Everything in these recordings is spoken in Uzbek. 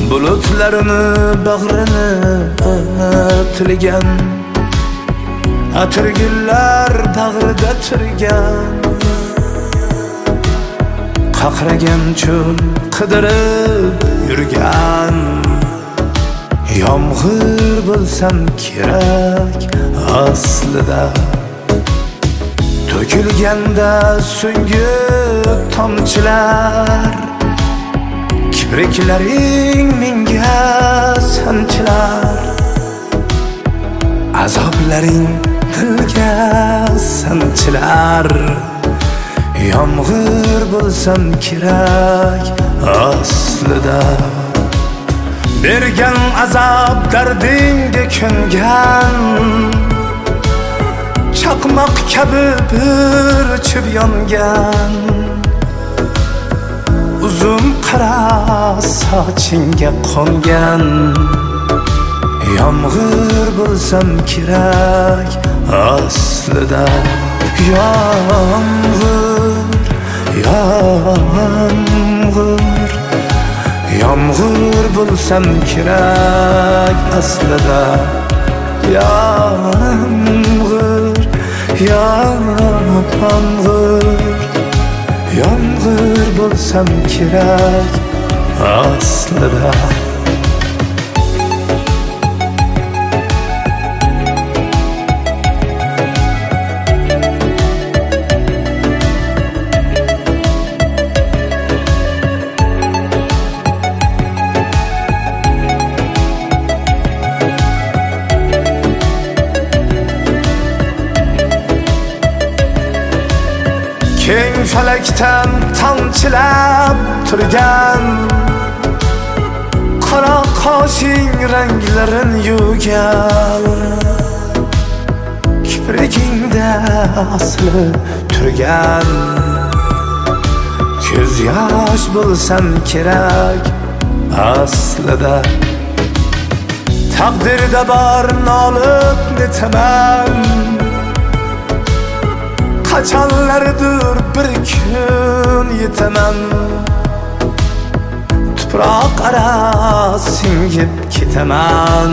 bulutlarini bag'rini tilgan atirgullar bag'rida turgan qaqragan cho'l qidirib yurgan yomg'ir bo'lsam kerak aslida to'kilganda so'nggi tomchilar kipriklaring menga sanchilar azoblaring dilga sanchilar yomg'ir bo'lsam kerak aslida bergan azob dardingga ko'ngan chaqmoq kabi bir chib yongan uzun qara sochingga qo'ngan yomg'ir bo'lsam kerak aslida yomg'ir bo'lsam kerak aslida yomg'ir bo'lsam kerak aslida keng falakdan tomchilab turgan qora qoshing ranglarin yuvgan kiprikingda osilib turgan ko'z yosh bo'lsam kerak aslida taqdirda bor nolib netaman qachonlardir bir kun yetaman tuproq ara singib ketaman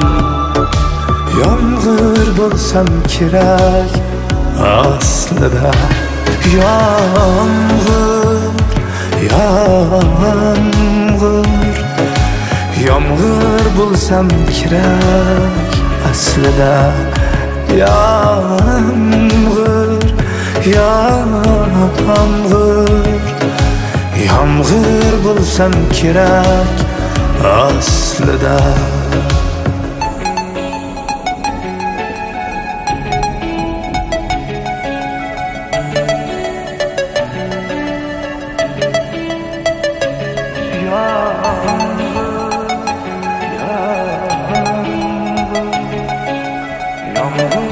yomg'ir bo'lsam kerak aslida yomg'ir bo'lsam kerak aslida yomg'ir bo'lsam kerak aslida yomg'ir